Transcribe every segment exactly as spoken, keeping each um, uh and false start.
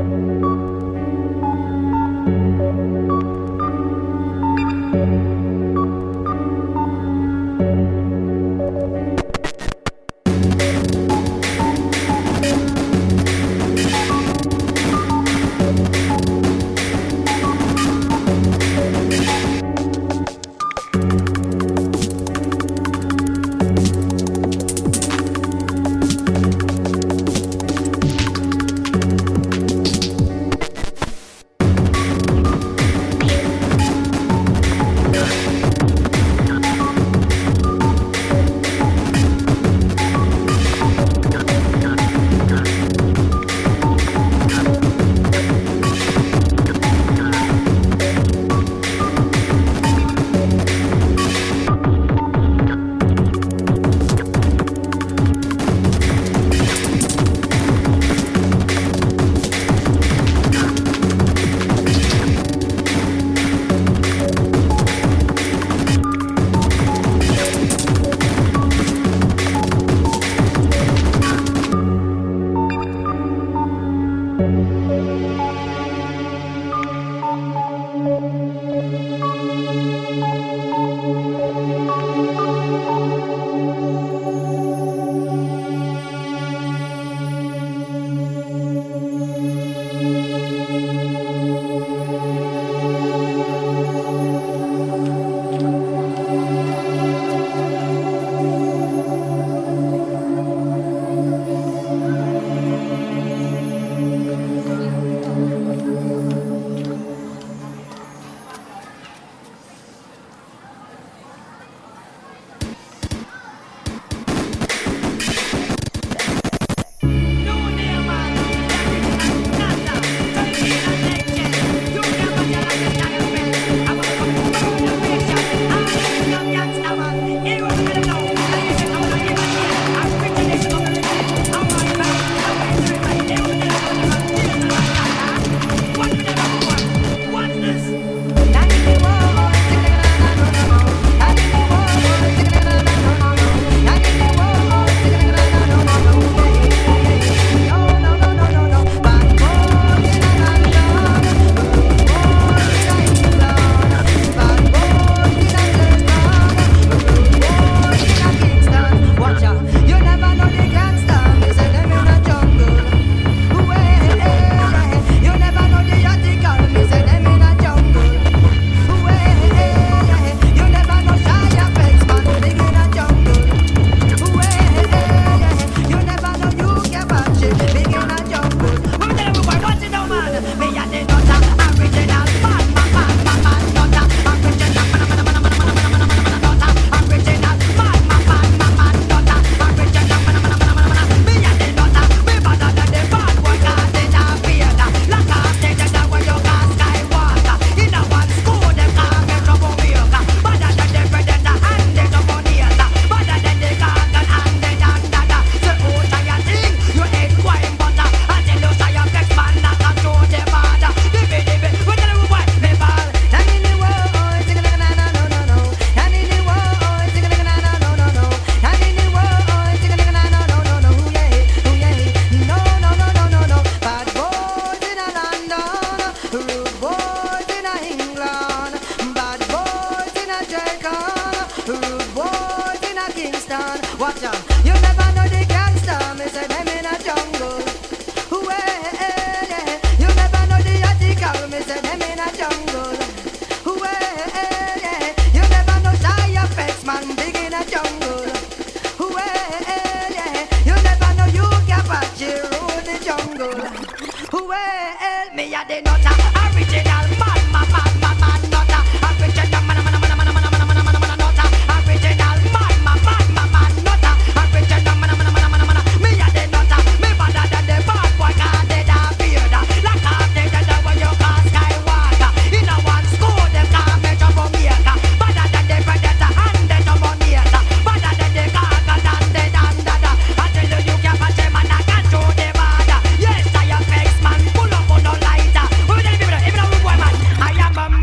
I am a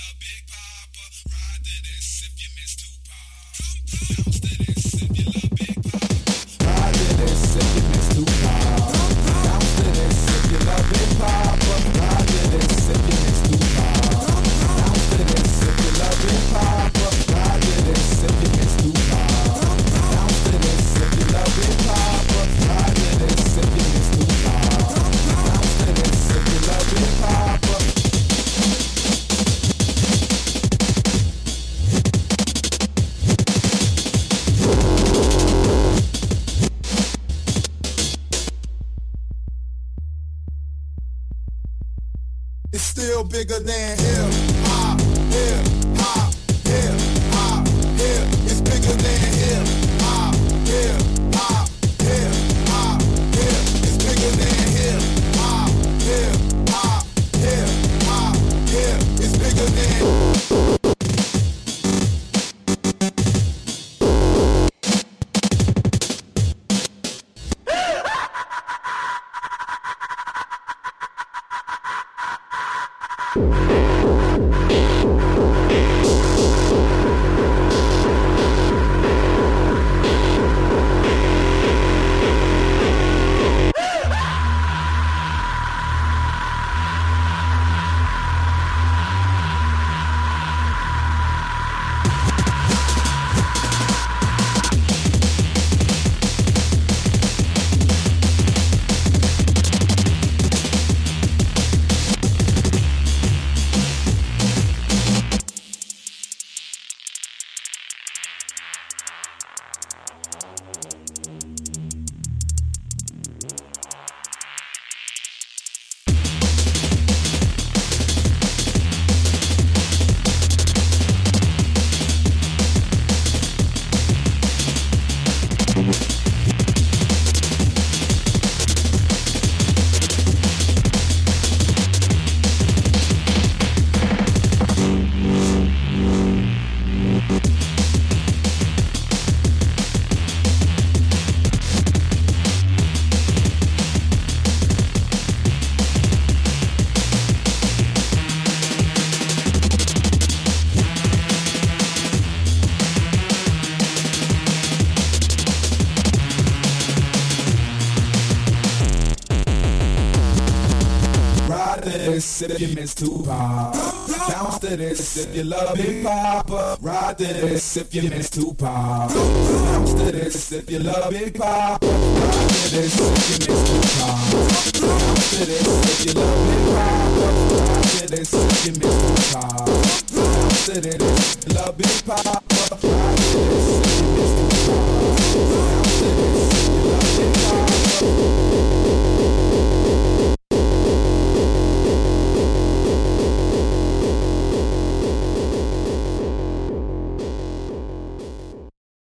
love Big Papa. Ride to this if you miss Tupac. Bounce to this if you love Big Papa. Ride to this if you miss Tupac. Bounce to this if you love Big Papa. Ride to this if you miss Tupac. Bounce to this if you love Big Papa. Ride to this if you miss Tupac. Bounce to this if you love Big Papa. Ride to this if you miss Tupac. Bounce to this if you love Big Papa. It's still bigger than hip hop, hip hop, hip hop, hip. It's bigger than hip hop, hip hop, hip hop, hip. It's bigger than hip hop, hip hop, hip hop, hip. It's bigger than. If you miss Tupac, bounce to this if you love Big Papa. Ride to this if you miss Tupac. Bounce to this if you love Big Papa. Ride to this if you miss Tupac. Bounce to this if you love Big Papa. Ride to this if you miss Tupac. Bounce to this, love Big Papa.